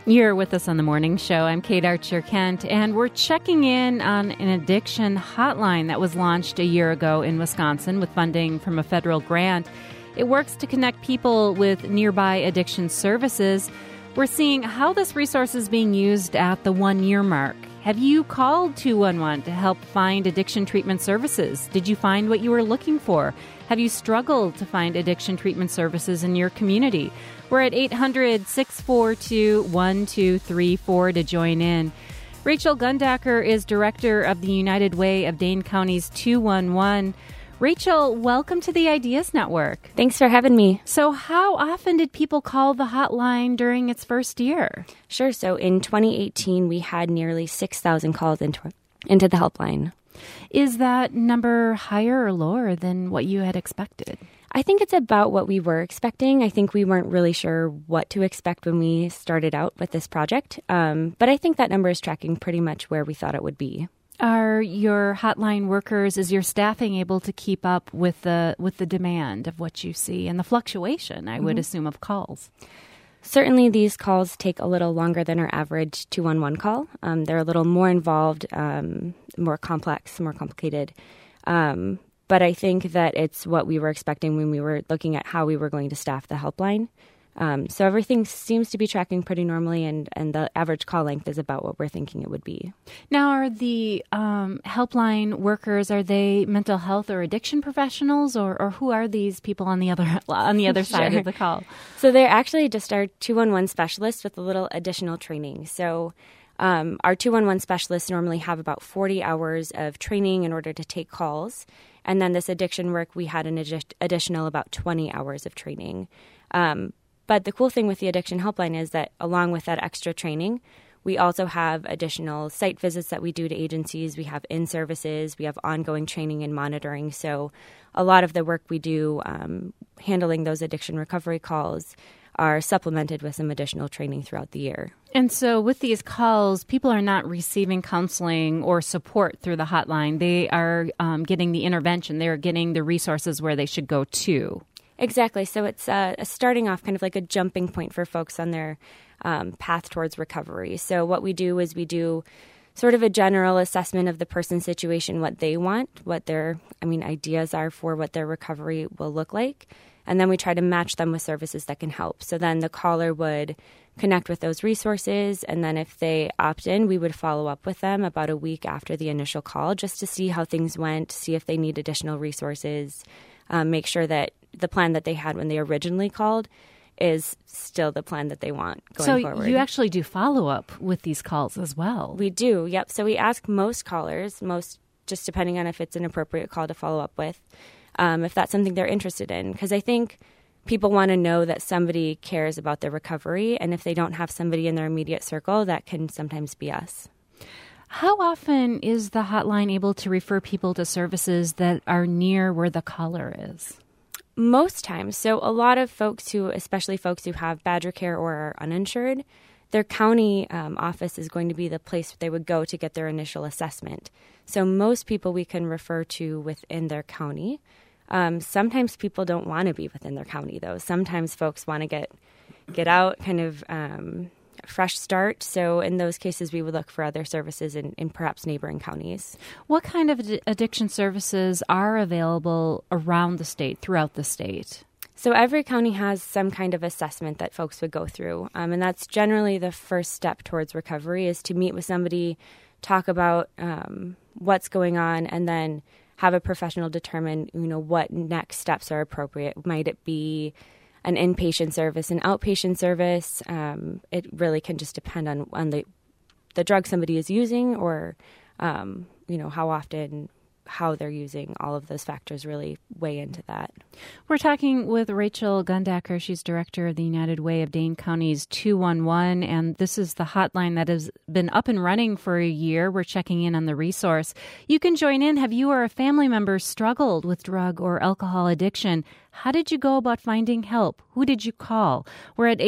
You're with us on the morning show. I'm Kate Archer-Kent, and we're checking in on an addiction hotline that was launched a year ago in Wisconsin with funding from a federal grant. It works to connect people with nearby addiction services. We're seeing how this resource is being used at the 1-year mark. Have you called 211 to help find addiction treatment services? Did you find what you were looking for? Have you struggled to find addiction treatment services in your community? We're at 800-642-1234 to join in. Rachel Gundacker is director of the United Way of Dane County's 211. Rachel, welcome to the Ideas Network. Thanks for having me. So how often did people call the hotline during its first year? Sure. So in 2018, we had nearly 6,000 calls into the helpline. Is that number higher or lower than what you had expected? I think it's about what we were expecting. I think we weren't really sure what to expect when we started out with this project. But I think that number is tracking pretty much where we thought it would be. Are your hotline workers, is your staffing able to keep up with the demand of what you see and the fluctuation, I would assume, of calls? Certainly, these calls take a little longer than our average 211 call. They're a little more involved, more complex, more complicated. But I think that it's what we were expecting when we were looking at how we were going to staff the helpline. So everything seems to be tracking pretty normally, and the average call length is about what we're thinking it would be. Now, are the helpline workers, are they mental health or addiction professionals, or who are these people on the other side of the call? So they're actually just our 211 specialists with a little additional training. So our 211 specialists normally have about 40 hours of training in order to take calls. And then this addiction work, we had an additional about 20 hours of training. But the cool thing with the Addiction Helpline is that along with that extra training, we also have additional site visits that we do to agencies. We have in-services. We have ongoing training and monitoring. So a lot of the work we do handling those addiction recovery calls are supplemented with some additional training throughout the year. And so with these calls, people are not receiving counseling or support through the hotline. They are getting the intervention. They're getting the resources where they should go to. Exactly. So it's a starting off kind of like a jumping point for folks on their path towards recovery. So what we do is we do sort of a general assessment of the person's situation, what they want, what their ideas are for what their recovery will look like. And then we try to match them with services that can help. So then the caller would connect with those resources. And then if they opt in, we would follow up with them about a week after the initial call just to see how things went, see if they need additional resources, make sure that the plan that they had when they originally called is still the plan that they want going forward. So you actually do follow-up with these calls as well? We do, yep. So we ask most callers, just depending on if it's an appropriate call to follow up with, if that's something they're interested in. Because I think people want to know that somebody cares about their recovery, and if they don't have somebody in their immediate circle, that can sometimes be us. How often is the hotline able to refer people to services that are near where the caller is? Most times. So a lot of folks especially folks who have Badger Care or are uninsured, their county office is going to be the place they would go to get their initial assessment. So most people we can refer to within their county. Sometimes people don't want to be within their county, though. Sometimes folks want to get out, kind of fresh start. So in those cases, we would look for other services in perhaps neighboring counties. What kind of addiction services are available around the state, throughout the state? So every county has some kind of assessment that folks would go through. And that's generally the first step towards recovery is to meet with somebody, talk about what's going on, and then have a professional determine, what next steps are appropriate. Might it be an inpatient service, an outpatient service? It really can just depend on the drug somebody is using or, how often, how they're using. All of those factors really weigh into that. We're talking with Rachel Gundacker. She's director of the United Way of Dane County's 211, and this is the hotline that has been up and running for a year. We're checking in on the resource. You can join in. Have you or a family member struggled with drug or alcohol addiction? How did you go about finding help? Who did you call? We're at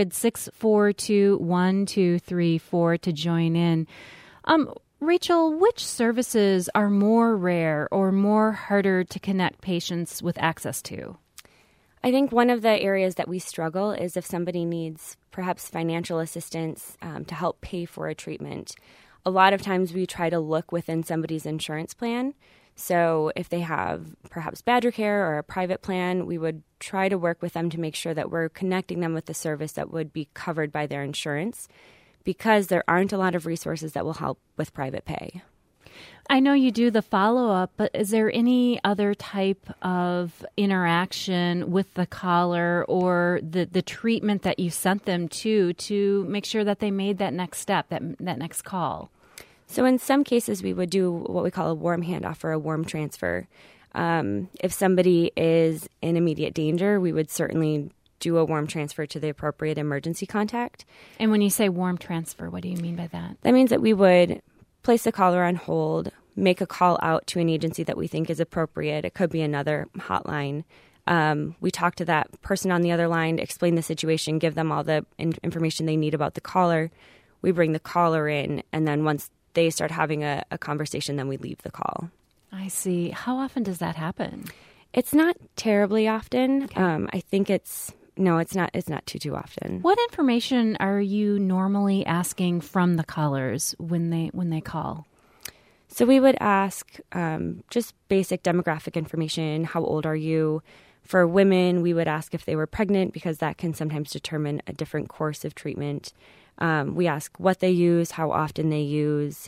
800-642-1234 to join in. Rachel, which services are more rare or more harder to connect patients with access to? I think one of the areas that we struggle is if somebody needs perhaps financial assistance to help pay for a treatment. A lot of times we try to look within somebody's insurance plan. So if they have perhaps Badger Care or a private plan, we would try to work with them to make sure that we're connecting them with the service that would be covered by their insurance, because there aren't a lot of resources that will help with private pay. I know you do the follow-up, but is there any other type of interaction with the caller or the treatment that you sent them to make sure that they made that next step, that next call? So in some cases, we would do what we call a warm handoff or a warm transfer. If somebody is in immediate danger, we would certainly do a warm transfer to the appropriate emergency contact. And when you say warm transfer, what do you mean by that? That means that we would place the caller on hold, make a call out to an agency that we think is appropriate. It could be another hotline. We talk to that person on the other line, explain the situation, give them all the information they need about the caller. We bring the caller in, and then once they start having a conversation, then we leave the call. I see. How often does that happen? It's not terribly often. Okay. I think it's not too often. What information are you normally asking from the callers when they call? So we would ask just basic demographic information. How old are you? For women, we would ask if they were pregnant, because that can sometimes determine a different course of treatment. We ask what they use, how often they use,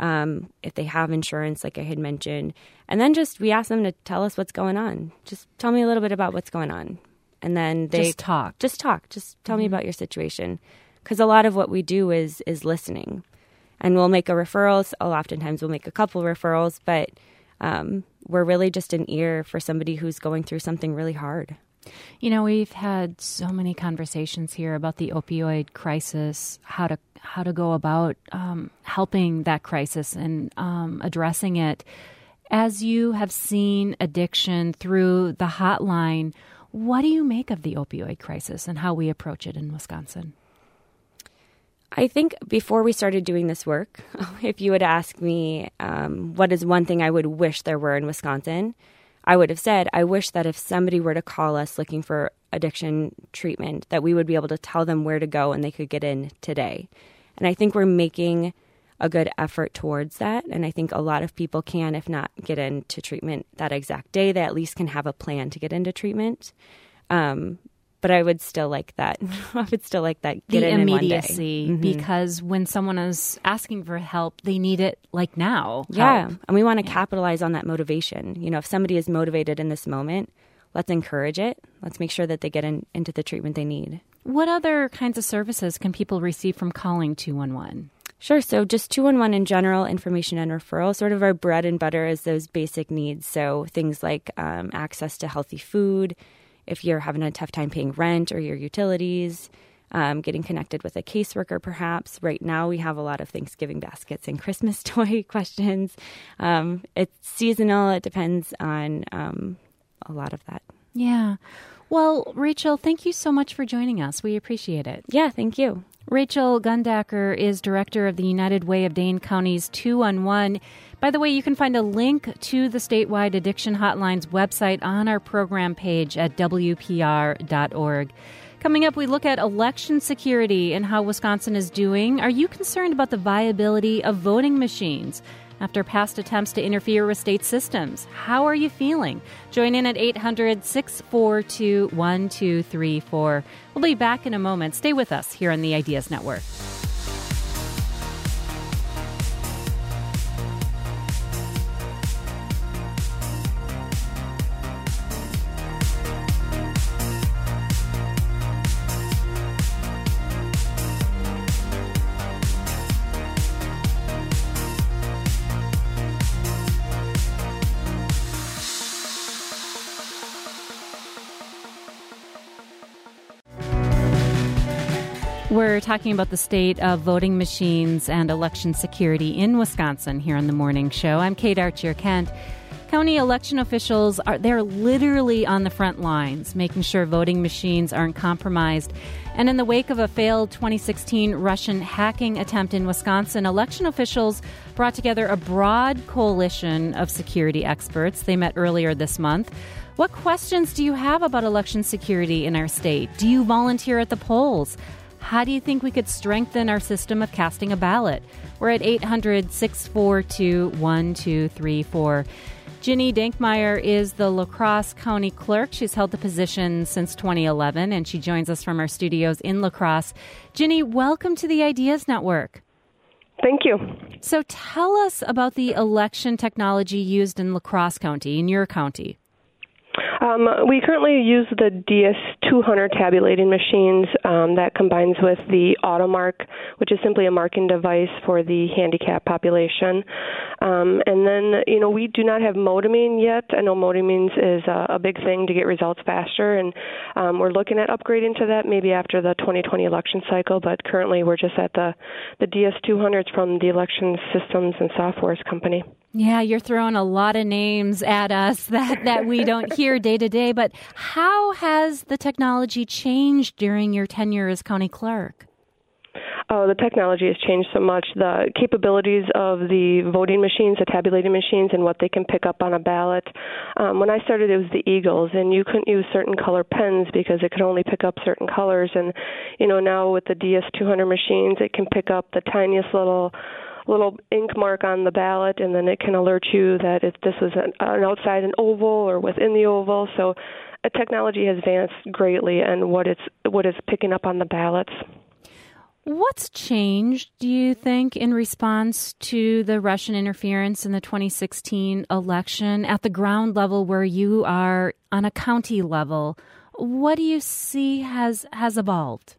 if they have insurance, like I had mentioned. And then we ask them to tell us what's going on. Just tell me a little bit about what's going on. And then they just talk. Just tell me about your situation. Because a lot of what we do is listening. And we'll make a referral. Oftentimes we'll make a couple referrals, but we're really just an ear for somebody who's going through something really hard. You know, we've had so many conversations here about the opioid crisis, how to go about helping that crisis and addressing it. As you have seen addiction through the hotline, what do you make of the opioid crisis and how we approach it in Wisconsin? I think before we started doing this work, if you would ask me what is one thing I would wish there were in Wisconsin, I would have said, I wish that if somebody were to call us looking for addiction treatment, that we would be able to tell them where to go and they could get in today. And I think we're making a good effort towards that. And I think a lot of people can, if not get into treatment that exact day, they at least can have a plan to get into treatment. But I would still like that. I would still like that get the in immediacy, in one day. because when someone is asking for help, they need it like now. Yeah, and we want to capitalize on that motivation. You know, if somebody is motivated in this moment, let's encourage it. Let's make sure that they get into the treatment they need. What other kinds of services can people receive from calling 211? Sure. So just 211 in general, information and referral, sort of our bread and butter is those basic needs. So things like access to healthy food, if you're having a tough time paying rent or your utilities, getting connected with a caseworker perhaps. Right now we have a lot of Thanksgiving baskets and Christmas toy questions. It's seasonal. It depends on a lot of that. Yeah. Well, Rachel, thank you so much for joining us. We appreciate it. Yeah, thank you. Rachel Gundacker is director of the United Way of Dane County's 211. By the way, you can find a link to the statewide addiction hotline's website on our program page at WPR.org. Coming up, we look at election security and how Wisconsin is doing. Are you concerned about the viability of voting machines after past attempts to interfere with state systems? How are you feeling? Join in at 800-642-1234. We'll be back in a moment. Stay with us here on the Ideas Network. We're talking about the state of voting machines and election security in Wisconsin here on the morning show. I'm Kate Archer-Kent. County election officials they're literally on the front lines, making sure voting machines aren't compromised. And in the wake of a failed 2016 Russian hacking attempt in Wisconsin, election officials brought together a broad coalition of security experts. They met earlier this month. What questions do you have about election security in our state? Do you volunteer at the polls? How do you think we could strengthen our system of casting a ballot? We're at 800-642-1234. Ginny Dankmeyer is the La Crosse County Clerk. She's held the position since 2011, and she joins us from our studios in La Crosse. Ginny, welcome to the Ideas Network. Thank you. So tell us about the election technology used in La Crosse County, in your county. We currently use the DS200 tabulating machines that combines with the AutoMark, which is simply a marking device for the handicapped population. And then, we do not have modeming yet. I know modeming is a big thing to get results faster, and we're looking at upgrading to that maybe after the 2020 election cycle, but currently we're just at the DS200s from the Election Systems and Softwares Company. Yeah, you're throwing a lot of names at us that we don't hear day to day, but how has the technology changed during your tenure as county clerk? Oh, the technology has changed so much. The capabilities of the voting machines, the tabulating machines, and what they can pick up on a ballot. When I started, it was the Eagles, and you couldn't use certain color pens because it could only pick up certain colors. And, now with the DS200 machines, it can pick up the tiniest little ink mark on the ballot, and then it can alert you that if this was an outside an oval or within the oval. So technology has advanced greatly in what it's picking up on the ballots. What's changed, do you think, in response to the Russian interference in the 2016 election at the ground level where you are on a county level? What do you see has evolved?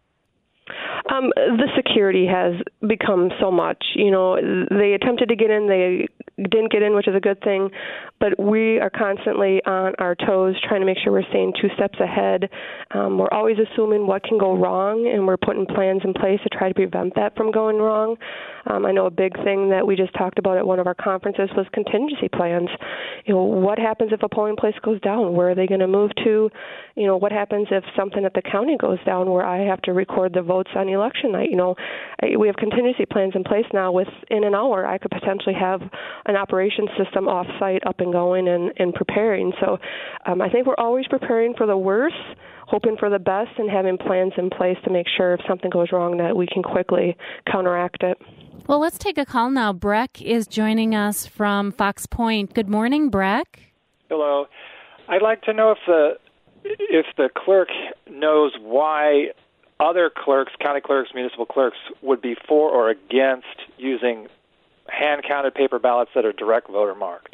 The security has become so much. They attempted to get in, they didn't get in, which is a good thing, but we are constantly on our toes trying to make sure we're staying 2 steps ahead. We're always assuming what can go wrong, and we're putting plans in place to try to prevent that from going wrong. I know a big thing that we just talked about at one of our conferences was contingency plans. What happens if a polling place goes down? Where are they going to move to? What happens if something at the county goes down where I have to record the votes on election night? We have contingency plans in place now. Within an hour, I could potentially have an operations system off-site up and going and preparing. So I think we're always preparing for the worst, hoping for the best, and having plans in place to make sure if something goes wrong that we can quickly counteract it. Well, let's take a call now. Breck is joining us from Fox Point. Good morning, Breck. Hello. I'd like to know if the clerk knows why other clerks, county clerks, municipal clerks, would be for or against using hand-counted paper ballots that are direct voter marked.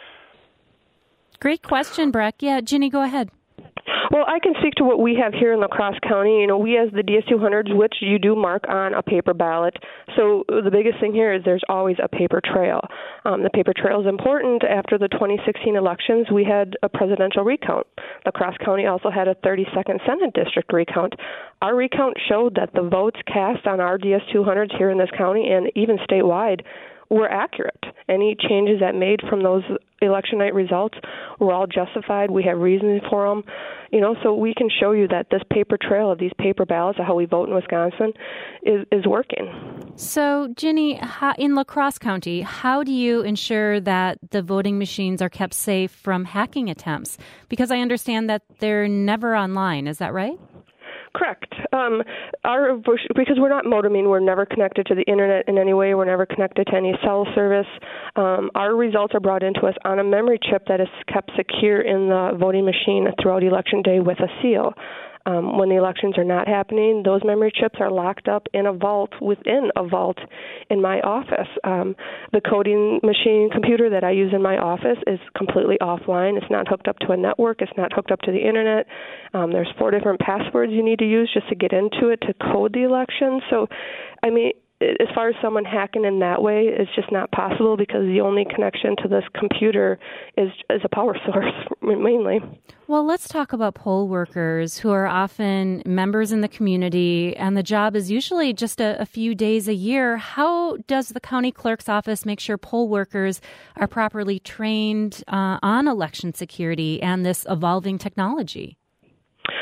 Great question, Breck. Yeah, Ginny, go ahead. Well, I can speak to what we have here in La Crosse County. We as the DS200s, which you do mark on a paper ballot. So the biggest thing here is there's always a paper trail. The paper trail is important. After the 2016 elections, we had a presidential recount. La Crosse County also had a 32nd Senate District recount. Our recount showed that the votes cast on our DS200s here in this county and even statewide were accurate. Any changes that made from those election night results were all justified. We have reasons for them. So we can show you that this paper trail of these paper ballots of how we vote in Wisconsin is working. So, Ginny, in La Crosse County, how do you ensure that the voting machines are kept safe from hacking attempts? Because I understand that they're never online. Is that right? Correct. Because we're not modeming, we're never connected to the internet in any way. We're never connected to any cell service. Our results are brought into us on a memory chip that is kept secure in the voting machine throughout Election Day with a seal. When the elections are not happening, those memory chips are locked up in a vault within a vault in my office. The coding machine computer that I use in my office is completely offline. It's not hooked up to a network. It's not hooked up to the internet. There's 4 different passwords you need to use just to get into it to code the election. So, as far as someone hacking in that way, it's just not possible because the only connection to this computer is a power source, mainly. Well, let's talk about poll workers who are often members in the community, and the job is usually just a few days a year. How does the county clerk's office make sure poll workers are properly trained on election security and this evolving technology?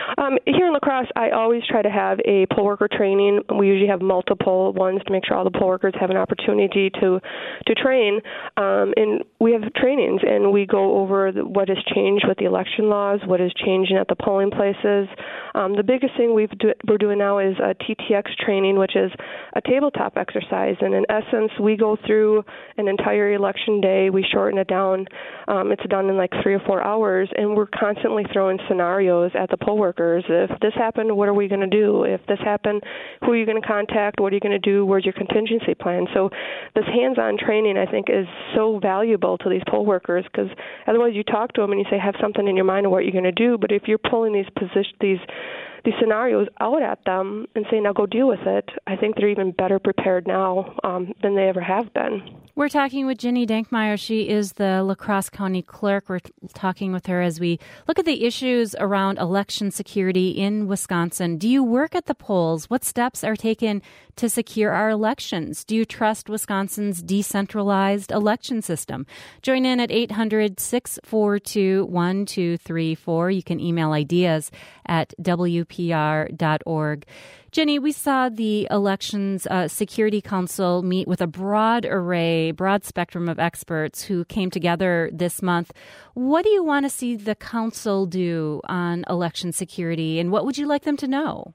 Here in La Crosse, I always try to have a poll worker training. We usually have multiple ones to make sure all the poll workers have an opportunity to train. And we have trainings, and we go over what has changed with the election laws, what is changing at the polling places. The biggest thing we're doing now is a TTX training, which is a tabletop exercise. And in essence, we go through an entire election day. We shorten it down. It's done in like 3 or 4 hours, and we're constantly throwing scenarios at the poll workers. If this happened, what are we going to do? If this happened, who are you going to contact? What are you going to do? Where's your contingency plan? So this hands-on training, I think, is so valuable to these poll workers, because otherwise you talk to them and you say, have something in your mind of what you're going to do. But if you're pulling these scenarios out at them and saying, now go deal with it, I think they're even better prepared now than they ever have been. We're talking with Ginny Dankmeyer. She is the La Crosse County Clerk. We're talking with her as we look at the issues around election security in Wisconsin. Do you work at the polls? What steps are taken to secure our elections? Do you trust Wisconsin's decentralized election system? Join in at 800-642-1234. You can email ideas at WPR.org. Jenny, we saw the Elections Security Council meet with a broad spectrum of experts who came together this month. What do you want to see the council do on election security, and what would you like them to know?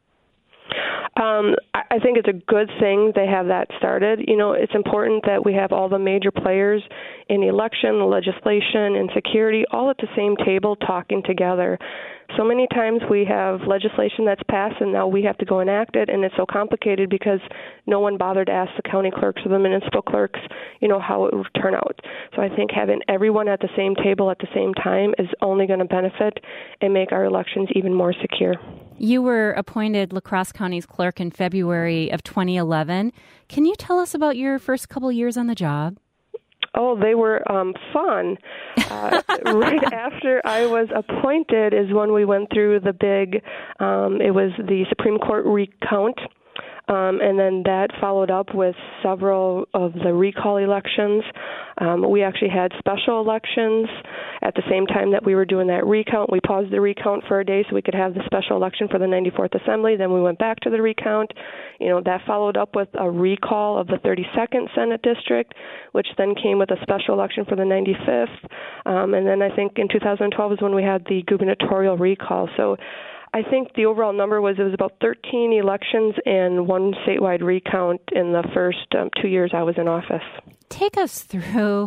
I think it's a good thing they have that started. You know, it's important that we have all the major players in the election, the legislation, and security all at the same table talking together. So many times we have legislation that's passed and now we have to go enact it, and it's so complicated because no one bothered to ask the county clerks or the municipal clerks, you know, how it would turn out. So I think having everyone at the same table at the same time is only going to benefit and make our elections even more secure. You were appointed La Crosse County's clerk in February of 2011. Can you tell us about your first couple years on the job? Oh, they were fun. Right after I was appointed is when we went through the big, it was the Supreme Court recount. And then that followed up with several of the recall elections. We actually had special elections at the same time that we were doing that recount. We paused the recount for a day so we could have the special election for the 94th Assembly. Then we went back to the recount. You know, that followed up with a recall of the 32nd Senate District, which then came with a special election for the 95th. And then I think in 2012 is when we had the gubernatorial recall. So I think the overall number was about 13 elections and one statewide recount in the first 2 years I was in office. Take us through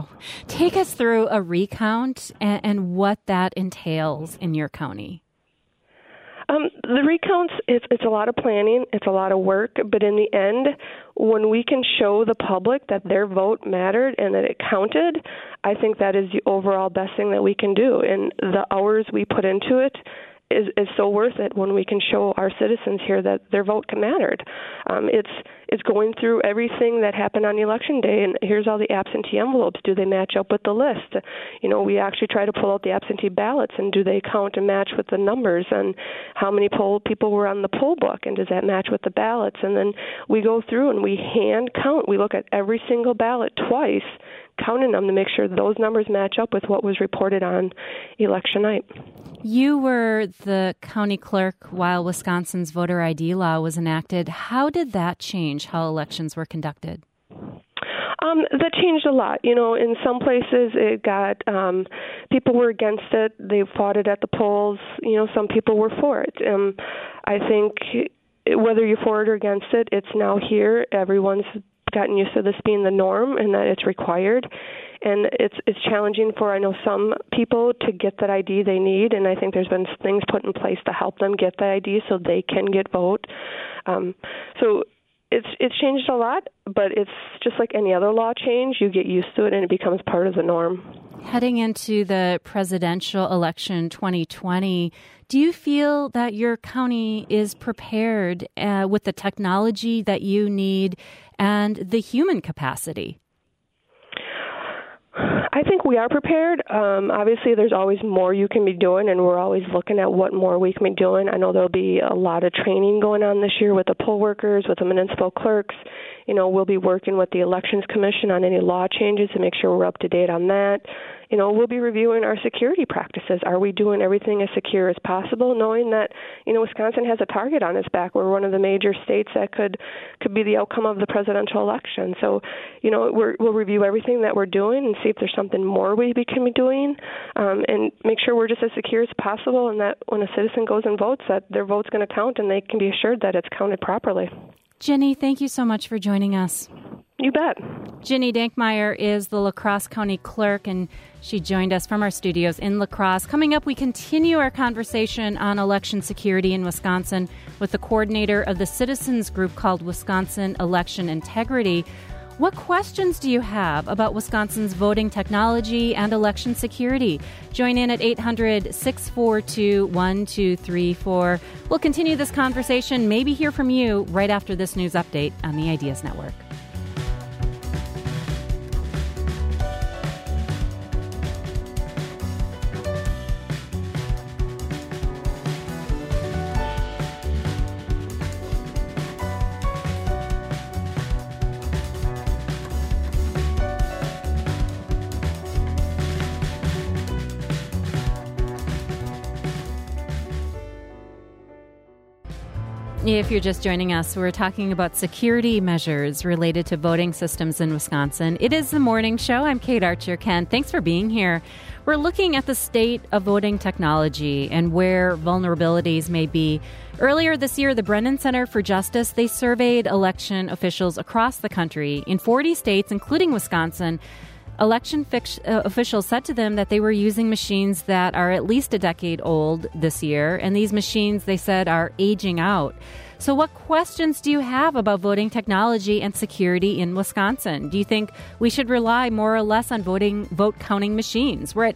a recount and what that entails in your county. The recounts, it's a lot of planning, it's a lot of work, but in the end, when we can show the public that their vote mattered and that it counted, I think that is the overall best thing that we can do. And the hours we put into it is so worth it when we can show our citizens here that their vote mattered. It's going through everything that happened on election day, and here's all the absentee envelopes. Do they match up with the list? You know, we actually try to pull out the absentee ballots, and do they count and match with the numbers? And how many people were on the poll book, and does that match with the ballots? And then we go through and we hand count. We look at every single ballot twice, counting them to make sure those numbers match up with what was reported on election night. You were the county clerk while Wisconsin's voter ID law was enacted. How did that change how elections were conducted? That changed a lot. You know, in some places it got, people were against it. They fought it at the polls. You know, some people were for it. I think whether you're for it or against it, it's now here. Everyone's gotten used to this being the norm and that it's required. And it's challenging for, I know, some people to get that ID they need, and I think there's been things put in place to help them get the ID so they can get vote. So it's changed a lot, but it's just like any other law change. You get used to it, and it becomes part of the norm. Heading into the presidential election 2020, do you feel that your county is prepared with the technology that you need and the human capacity? I think we are prepared. Obviously, there's always more you can be doing, and we're always looking at what more we can be doing. I know there'll be a lot of training going on this year with the poll workers, with the municipal clerks, We'll be working with the Elections Commission on any law changes to make sure we're up to date on that. We'll be reviewing our security practices. Are we doing everything as secure as possible, knowing that, Wisconsin has a target on its back. We're one of the major states that could be the outcome of the presidential election. So, we'll review everything that we're doing and see if there's something more we can be doing, and make sure we're just as secure as possible, and that when a citizen goes and votes, that their vote's going to count and they can be assured that it's counted properly. Ginny, thank you so much for joining us. You bet. Ginny Dankmeyer is the La Crosse County Clerk, and she joined us from our studios in La Crosse. Coming up, we continue our conversation on election security in Wisconsin with the coordinator of the citizens group called Wisconsin Election Integrity. What questions do you have about Wisconsin's voting technology and election security? Join in at 800-642-1234. We'll continue this conversation, maybe hear from you right after this news update on the Ideas Network. If you're just joining us, we're talking about security measures related to voting systems in Wisconsin. It is the morning show. I'm Kate Archer-Kent. Thanks for being here. We're looking at the state of voting technology and where vulnerabilities may be. Earlier this year, the Brennan Center for Justice, they surveyed election officials across the country in 40 states, including Wisconsin. Election officials said to them that they were using machines that are at least a decade old this year, and these machines, they said, are aging out. So what questions do you have about voting technology and security in Wisconsin? Do you think we should rely more or less on vote counting machines? We're at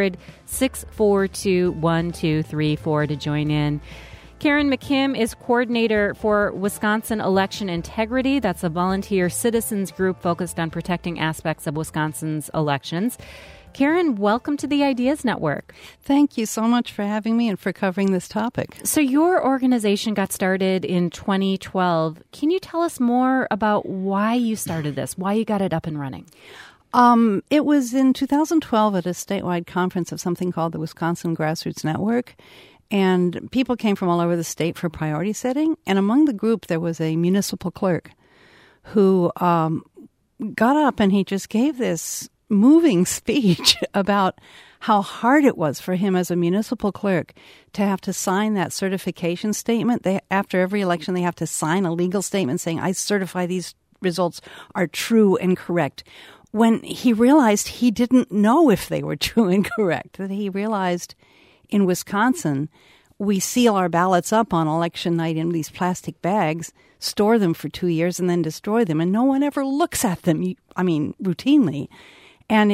800-642-1234 to join in. Karen McKim is coordinator for Wisconsin Election Integrity. That's a volunteer citizens group focused on protecting aspects of Wisconsin's elections. Karen, welcome to the Ideas Network. Thank you so much for having me and for covering this topic. So your organization got started in 2012. Can you tell us more about why you started this, why you got it up and running? It was in 2012 at a statewide conference of something called the Wisconsin Grassroots Network. And people came from all over the state for priority setting. And among the group, there was a municipal clerk who got up and he just gave this moving speech about how hard it was for him as a municipal clerk to have to sign that certification statement. After every election, they have to sign a legal statement saying, I certify these results are true and correct. When he realized he didn't know if they were true and correct, that he realized in Wisconsin, we seal our ballots up on election night in these plastic bags, store them for 2 years, and then destroy them. And no one ever looks at them, routinely. And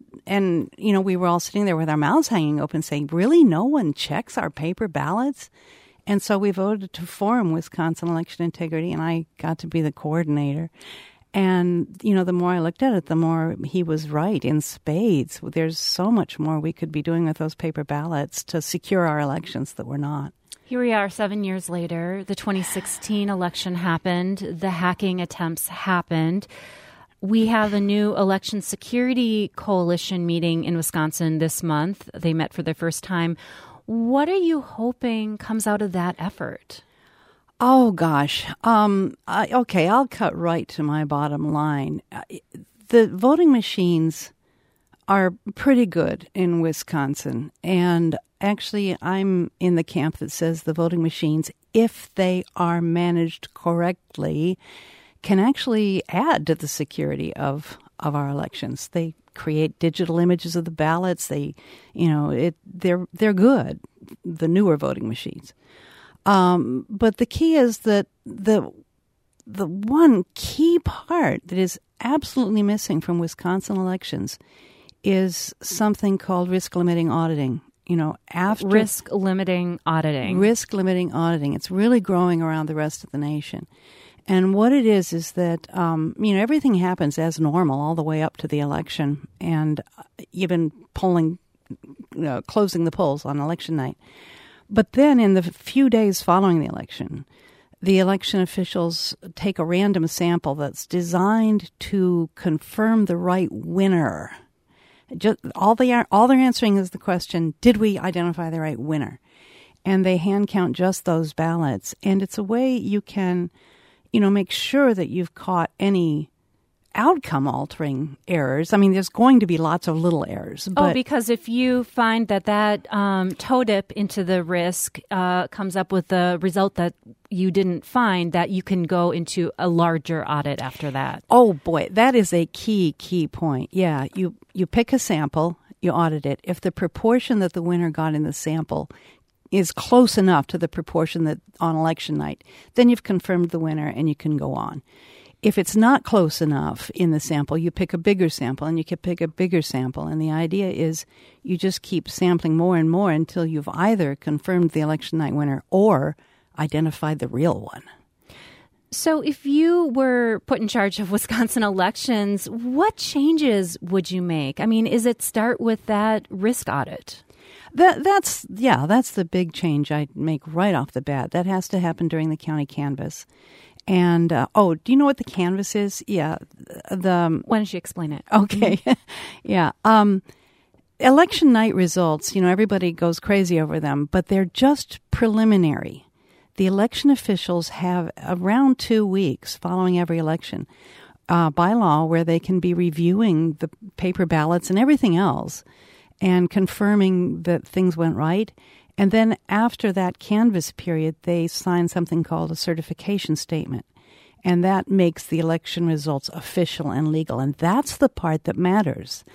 we were all sitting there with our mouths hanging open saying, really, no one checks our paper ballots? And so we voted to form Wisconsin Election Integrity, and I got to be the coordinator. And, the more I looked at it, the more he was right in spades. There's so much more we could be doing with those paper ballots to secure our elections that we're not. Here we are 7 years later. The 2016 election happened. The hacking attempts happened. We have a new election security coalition meeting in Wisconsin this month. They met for the first time. What are you hoping comes out of that effort? Oh, gosh. Okay, I'll cut right to my bottom line. The voting machines are pretty good in Wisconsin. And actually, I'm in the camp that says the voting machines, if they are managed correctly, can actually add to the security of our elections. They create digital images of the ballots. They're good, the newer voting machines. But the key is that the one key part that is absolutely missing from Wisconsin elections is something called risk-limiting auditing. Risk-limiting auditing. Risk-limiting auditing. It's really growing around the rest of the nation. And what it is that, everything happens as normal all the way up to the election and even polling, closing the polls on election night. But then in the few days following the election, the election officials take a random sample that's designed to confirm the right winner. Just all they're answering is the question, did we identify the right winner? And they hand count just those ballots. And it's a way you can, make sure that you've caught any outcome-altering errors. I mean, there's going to be lots of little errors. But because if you find that toe dip into the risk comes up with a result that you didn't find, that you can go into a larger audit after that. Oh, boy, that is a key point. Yeah, you pick a sample, you audit it. If the proportion that the winner got in the sample is close enough to the proportion that on election night, then you've confirmed the winner and you can go on. If it's not close enough in the sample, you pick a bigger sample and you can pick a bigger sample. And the idea is you just keep sampling more and more until you've either confirmed the election night winner or identified the real one. So if you were put in charge of Wisconsin elections, what changes would you make? I mean, is it start with that risk audit? That's the big change I'd make right off the bat. That has to happen during the county canvass. And, do you know what the canvass is? Yeah. Why don't you explain it? Okay. Yeah. Election night results, everybody goes crazy over them, but they're just preliminary. The election officials have around 2 weeks following every election by law where they can be reviewing the paper ballots and everything else and confirming that things went right. And then after that canvass period, they sign something called a certification statement. And that makes the election results official and legal. And that's the part that matters.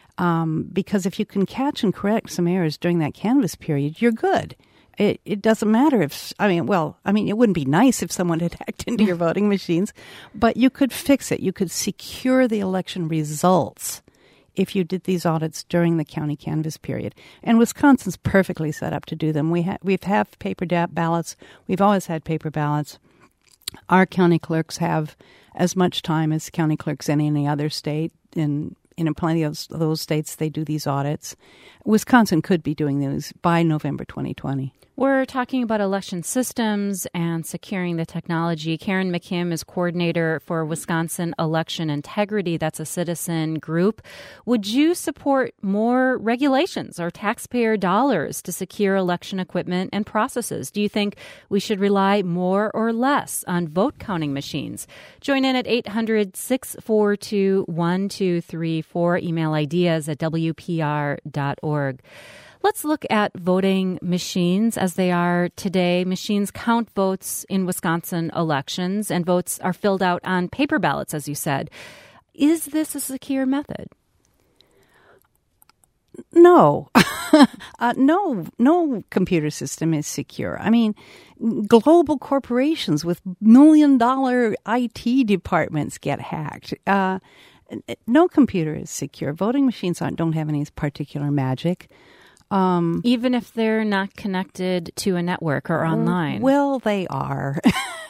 Because if you can catch and correct some errors during that canvass period, you're good. It doesn't matter if, it wouldn't be nice if someone had hacked into your voting machines, but you could fix it. You could secure the election results if you did these audits during the county canvass period. And Wisconsin's perfectly set up to do them. We've had paper ballots. We've always had paper ballots. Our county clerks have as much time as county clerks in any other state. In plenty of those states, they do these audits. Wisconsin could be doing those by November 2020. We're talking about election systems and securing the technology. Karen McKim is coordinator for Wisconsin Election Integrity. That's a citizen group. Would you support more regulations or taxpayer dollars to secure election equipment and processes? Do you think we should rely more or less on vote counting machines? Join in at 800-642-1234. Email ideas at WPR.org. Let's look at voting machines as they are today. Machines count votes in Wisconsin elections, and votes are filled out on paper ballots, as you said. Is this a secure method? No. No computer system is secure. I mean, global corporations with $1 million IT departments get hacked. No computer is secure. Voting machines don't have any particular magic. Even if they're not connected to a network or online? Well, they are.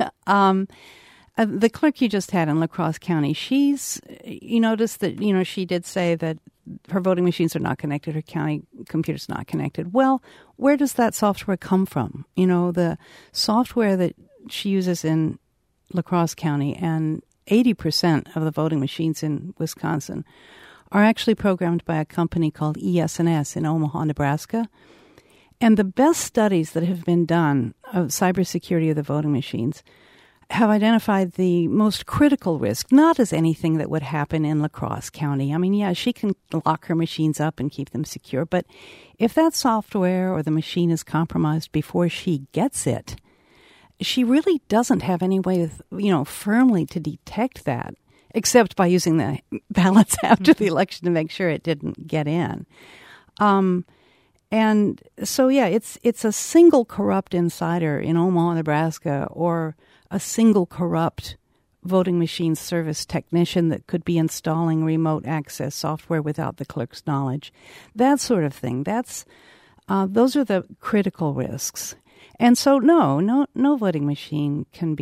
The clerk you just had in La Crosse County, you noticed that, she did say that her voting machines are not connected, her county computer's not connected. Well, where does that software come from? The software that she uses in La Crosse County and 80% of the voting machines in Wisconsin are actually programmed by a company called ES&S in Omaha, Nebraska. And the best studies that have been done of cybersecurity of the voting machines have identified the most critical risk, not as anything that would happen in La Crosse County. I mean, yeah, she can lock her machines up and keep them secure, but if that software or the machine is compromised before she gets it, she really doesn't have any way, firmly to detect that, except by using the ballots after the election to make sure it didn't get in. And so, yeah, it's a single corrupt insider in Omaha, Nebraska, or a single corrupt voting machine service technician that could be installing remote access software without the clerk's knowledge. That sort of thing. Those are the critical risks. And so, no voting machine can be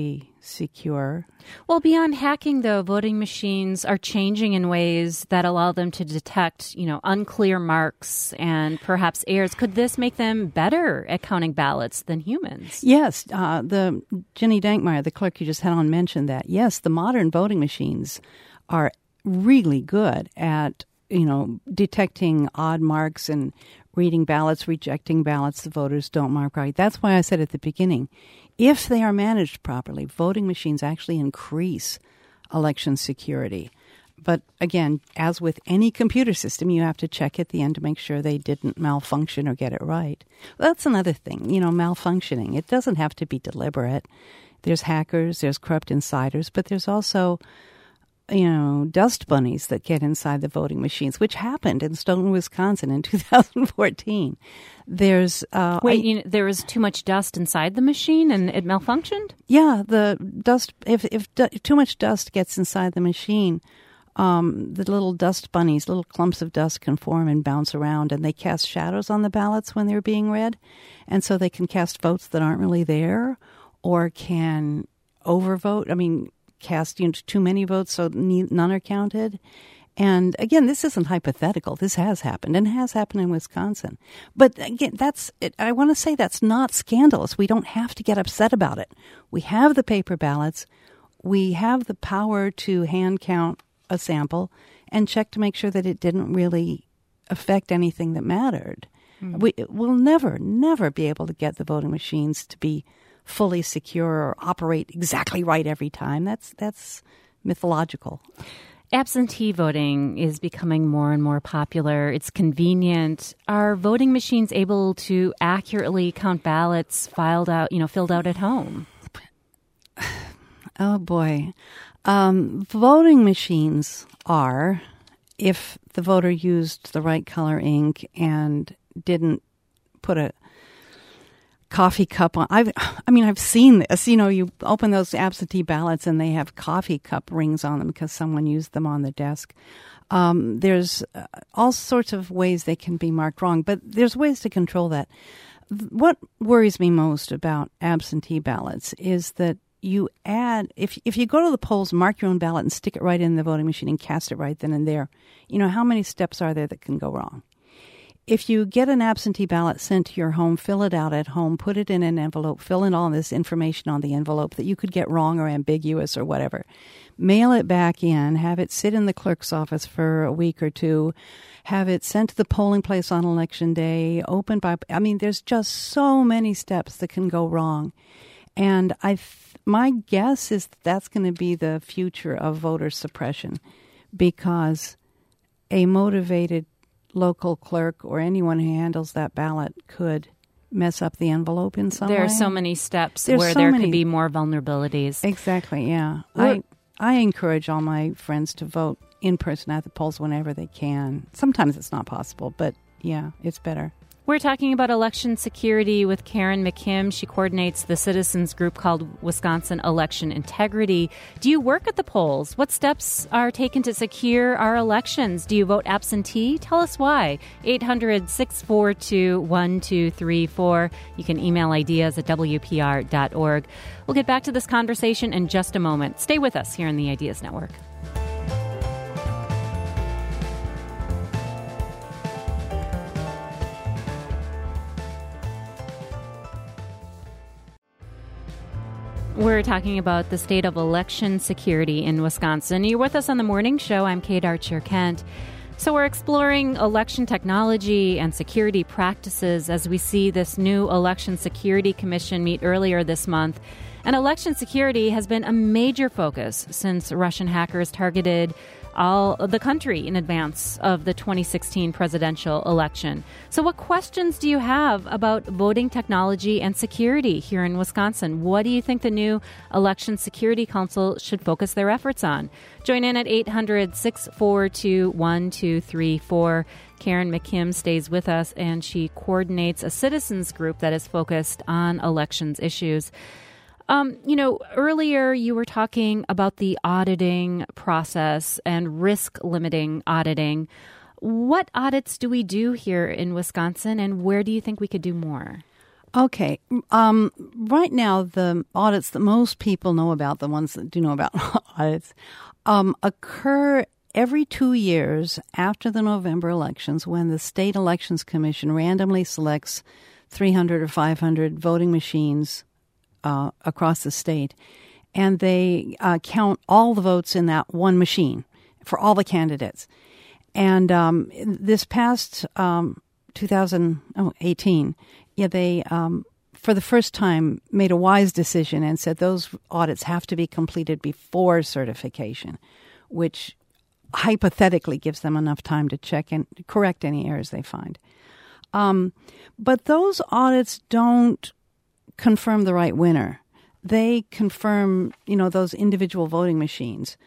secure. Well, beyond hacking, though, voting machines are changing in ways that allow them to detect, unclear marks and perhaps errors. Could this make them better at counting ballots than humans? Yes. The Jenny Dankmeyer, the clerk you just had on, mentioned that. Yes, the modern voting machines are really good at, detecting odd marks and reading ballots, rejecting ballots the voters don't mark right. That's why I said at the beginning, if they are managed properly, voting machines actually increase election security. But again, as with any computer system, you have to check at the end to make sure they didn't malfunction or get it right. That's another thing, malfunctioning. It doesn't have to be deliberate. There's hackers, there's corrupt insiders, but there's also dust bunnies that get inside the voting machines, which happened in Stoughton, Wisconsin in 2014. There was too much dust inside the machine and it malfunctioned? Yeah, the dust, if too much dust gets inside the machine, the little dust bunnies, little clumps of dust can form and bounce around, and they cast shadows on the ballots when they're being read. And so they can cast votes that aren't really there or can overvote. Cast too many votes, so none are counted. And again, this isn't hypothetical. This has happened and has happened in Wisconsin. But again, I want to say that's not scandalous. We don't have to get upset about it. We have the paper ballots. We have the power to hand count a sample and check to make sure that it didn't really affect anything that mattered. We'll never be able to get the voting machines to be fully secure or operate exactly right every time. That's mythological. Absentee voting is becoming more and more popular. It's convenient. Are voting machines able to accurately count ballots filled out at home? Oh boy. Voting machines are, if the voter used the right color ink and didn't put a coffee cup on. I've seen this. You open those absentee ballots and they have coffee cup rings on them because someone used them on the desk. There's all sorts of ways they can be marked wrong, but there's ways to control that. What worries me most about absentee ballots is that you add, if you go to the polls, mark your own ballot and stick it right in the voting machine and cast it right then and there, how many steps are there that can go wrong? If you get an absentee ballot sent to your home, fill it out at home, put it in an envelope, fill in all this information on the envelope that you could get wrong or ambiguous or whatever. Mail it back in, have it sit in the clerk's office for a week or two, have it sent to the polling place on election day, there's just so many steps that can go wrong. And my guess is that's going to be the future of voter suppression, because a motivated local clerk or anyone who handles that ballot could mess up the envelope in some way. There are so many steps where there could be more vulnerabilities. Exactly, yeah. I encourage all my friends to vote in person at the polls whenever they can. Sometimes it's not possible, but yeah, it's better. We're talking about election security with Karen McKim. She coordinates the citizens group called Wisconsin Election Integrity. Do you work at the polls? What steps are taken to secure our elections? Do you vote absentee? Tell us why. 800-642-1234. You can email ideas at WPR.org. We'll get back to this conversation in just a moment. Stay with us here on the Ideas Network. We're talking about the state of election security in Wisconsin. You're with us on the morning show. I'm Kate Archer-Kent. So we're exploring election technology and security practices as we see this new Election Security Commission meet earlier this month. And election security has been a major focus since Russian hackers targeted all of the country in advance of the 2016 presidential election. So what questions do you have about voting technology and security here in Wisconsin? What do you think the new Election Security Council should focus their efforts on? Join in at 800-642-1234. Karen McKim stays with us, and she coordinates a citizens group that is focused on elections issues. Earlier you were talking about the auditing process and risk limiting auditing. What audits do we do here in Wisconsin, and where do you think we could do more? Okay. Right now, the audits that most people know about, the ones that do know about audits, occur every 2 years after the November elections, when the State Elections Commission randomly selects 300 or 500 voting machines across the state, and they count all the votes in that one machine for all the candidates. And this past 2018, they for the first time made a wise decision and said those audits have to be completed before certification, which hypothetically gives them enough time to check and correct any errors they find. But those audits don't confirm the right winner. They confirm, those individual voting machines.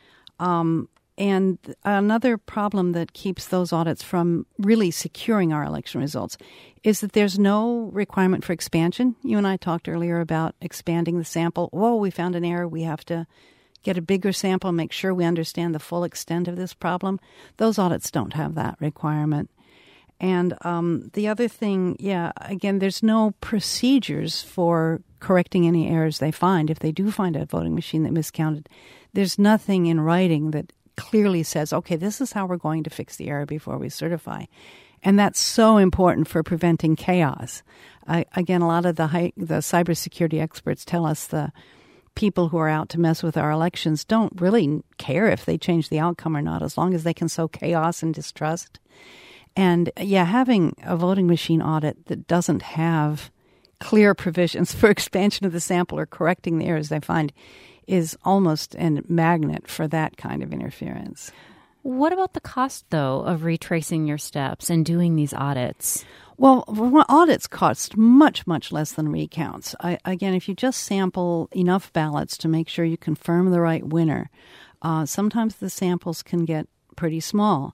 And another problem that keeps those audits from really securing our election results is that there's no requirement for expansion. You and I talked earlier about expanding the sample. Whoa, we found an error. We have to get a bigger sample, make sure we understand the full extent of this problem. Those audits don't have that requirement. And the other thing, again, there's no procedures for correcting any errors they find. If they do find a voting machine that miscounted, there's nothing in writing that clearly says, okay, this is how we're going to fix the error before we certify. And that's so important for preventing chaos. Again, a lot of the cybersecurity experts tell us the people who are out to mess with our elections don't really care if they change the outcome or not, as long as they can sow chaos and distrust. And having a voting machine audit that doesn't have clear provisions for expansion of the sample or correcting the errors they find is almost a magnet for that kind of interference. What about the cost, though, of retracing your steps and doing these audits? Well, audits cost much, much less than recounts. Again, if you just sample enough ballots to make sure you confirm the right winner, sometimes the samples can get pretty small.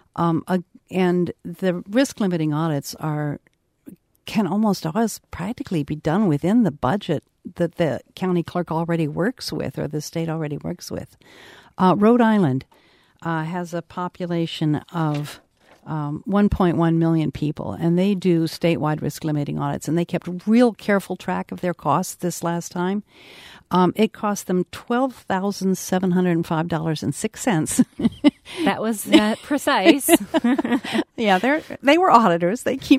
And the risk-limiting audits can almost always practically be done within the budget that the county clerk already works with or the state already works with. Rhode Island has a population of 1.1 million people, and they do statewide risk-limiting audits, and they kept real careful track of their costs this last time. It cost them $12,705.06. That was precise. Yeah, they were auditors. They keep,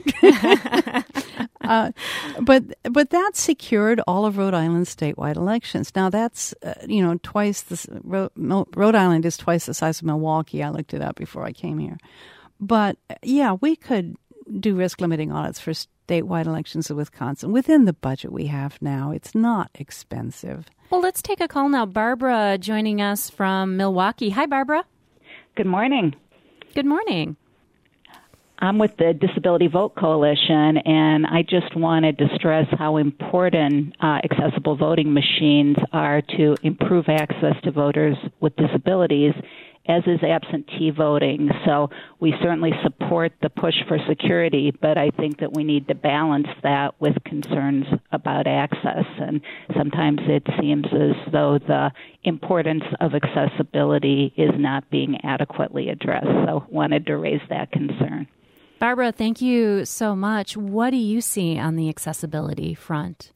but that secured all of Rhode Island's statewide elections. Now that's twice this. Rhode Island is twice the size of Milwaukee. I looked it up before I came here, but we could do risk limiting audits for statewide elections in Wisconsin within the budget we have now. It's not expensive. Well, let's take a call now. Barbara joining us from Milwaukee. Hi, Barbara. Good morning. Good morning. I'm with the Disability Vote Coalition, and I just wanted to stress how important accessible voting machines are to improve access to voters with disabilities, as is absentee voting. So we certainly support the push for security, but I think that we need to balance that with concerns about access. And sometimes it seems as though the importance of accessibility is not being adequately addressed. So wanted to raise that concern. Barbara, thank you so much. What do you see on the accessibility front?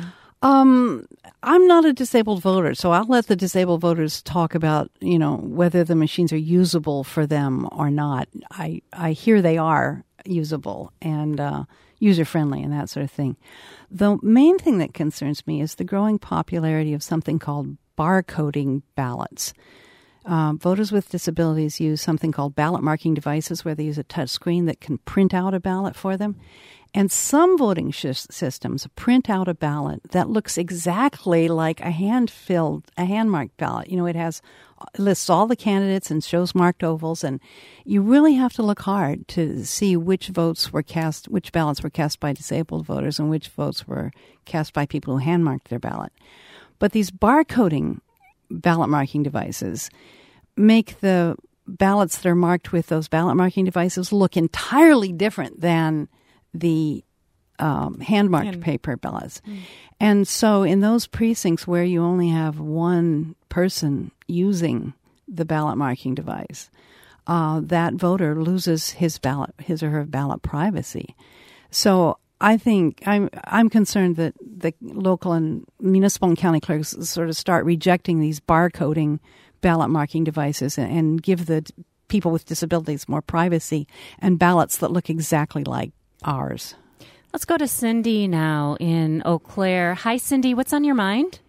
I'm not a disabled voter, so I'll let the disabled voters talk about, whether the machines are usable for them or not. I hear they are usable and user-friendly and that sort of thing. The main thing that concerns me is the growing popularity of something called barcoding ballots. Voters with disabilities use something called ballot marking devices, where they use a touch screen that can print out a ballot for them. And some voting systems print out a ballot that looks exactly like a hand-marked ballot. It lists all the candidates and shows marked ovals, and you really have to look hard to see which ballots were cast by disabled voters and which votes were cast by people who hand-marked their ballot. But these barcoding ballot marking devices make the ballots that are marked with those ballot marking devices look entirely different than the hand-marked paper ballots. And so in those precincts where you only have one person using the ballot marking device, that voter loses his or her ballot privacy. So I think I'm concerned that the local and municipal and county clerks sort of start rejecting these barcoding ballot marking devices and give the people with disabilities more privacy and ballots that look exactly like ours. Let's go to Cindy now in Eau Claire. Hi, Cindy. What's on your mind?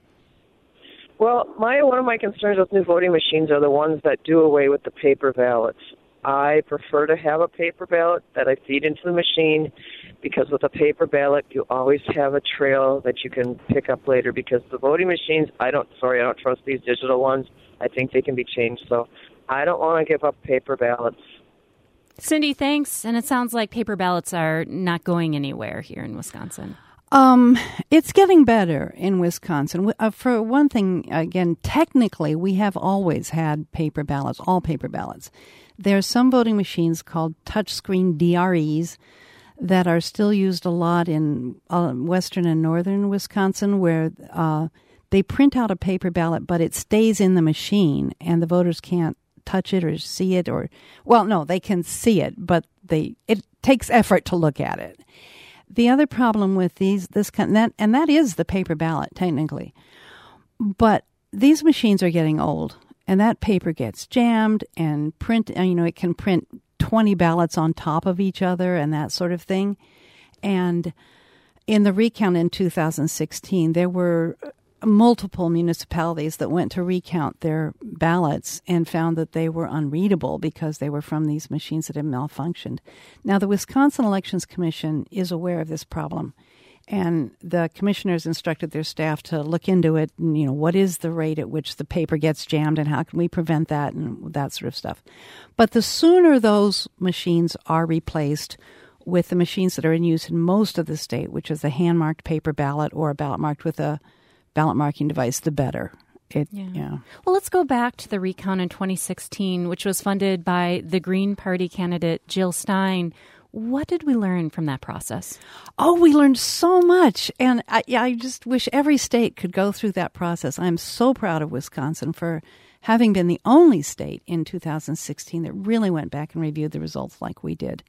Well, one of my concerns with new voting machines are the ones that do away with the paper ballots. I prefer to have a paper ballot that I feed into the machine, because with a paper ballot, you always have a trail that you can pick up later, because the voting machines, I don't trust these digital ones. I think they can be changed, so I don't want to give up paper ballots. Cindy, thanks. And it sounds like paper ballots are not going anywhere here in Wisconsin. It's getting better in Wisconsin. For one thing, again, technically, we have always had paper ballots, all paper ballots. There are some voting machines called touchscreen DREs that are still used a lot in western and northern Wisconsin, where they print out a paper ballot, but it stays in the machine, and the voters can't touch it or see it, they can see it, but it takes effort to look at it. The other problem with that is the paper ballot technically, but these machines are getting old, and that paper gets jammed and it can print 20 ballots on top of each other and that sort of thing. And in the recount in 2016, there were multiple municipalities that went to recount their ballots and found that they were unreadable because they were from these machines that had malfunctioned. Now, the Wisconsin Elections Commission is aware of this problem, and the commissioners instructed their staff to look into it and, what is the rate at which the paper gets jammed and how can we prevent that and that sort of stuff. But the sooner those machines are replaced with the machines that are in use in most of the state, which is a hand-marked paper ballot or a ballot marked with a ballot marking device, the better. Well, let's go back to the recount in 2016, which was funded by the Green Party candidate Jill Stein. What did we learn from that process? Oh, we learned so much. And I just wish every state could go through that process. I'm so proud of Wisconsin for having been the only state in 2016 that really went back and reviewed the results like we did.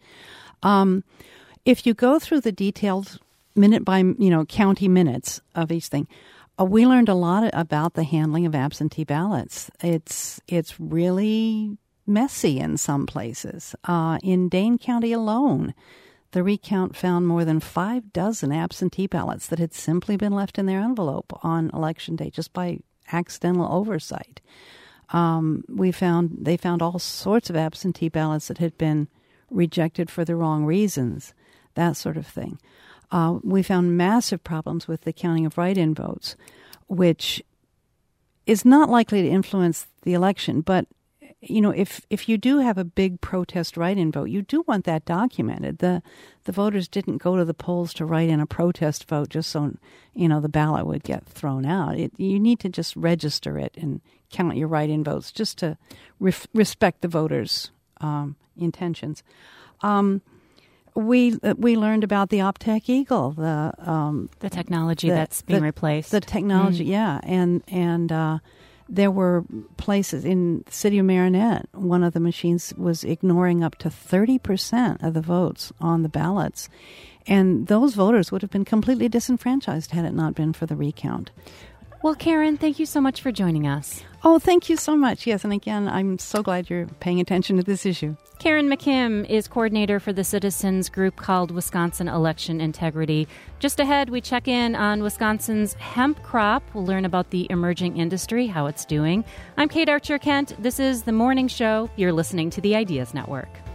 If you go through the detailed minute by, county minutes of each thing, we learned a lot about the handling of absentee ballots. It's really messy in some places. In Dane County alone, the recount found more than 6 absentee ballots that had simply been left in their envelope on Election Day just by accidental oversight. They found all sorts of absentee ballots that had been rejected for the wrong reasons, that sort of thing. We found massive problems with the counting of write-in votes, which is not likely to influence the election. But, if you do have a big protest write-in vote, you do want that documented. The voters didn't go to the polls to write in a protest vote just so, the ballot would get thrown out. You need to just register it and count your write-in votes just to respect the voters' intentions. We learned about the Optec Eagle, the technology that's being replaced. The technology, yeah, and there were places in the city of Marinette. One of the machines was ignoring up to 30% of the votes on the ballots, and those voters would have been completely disenfranchised had it not been for the recount. Well, Karen, thank you so much for joining us. Oh, thank you so much. Yes, and again, I'm so glad you're paying attention to this issue. Karen McKim is coordinator for the citizens group called Wisconsin Election Integrity. Just ahead, we check in on Wisconsin's hemp crop. We'll learn about the emerging industry, how it's doing. I'm Kate Archer-Kent. This is The Morning Show. You're listening to the Ideas Network.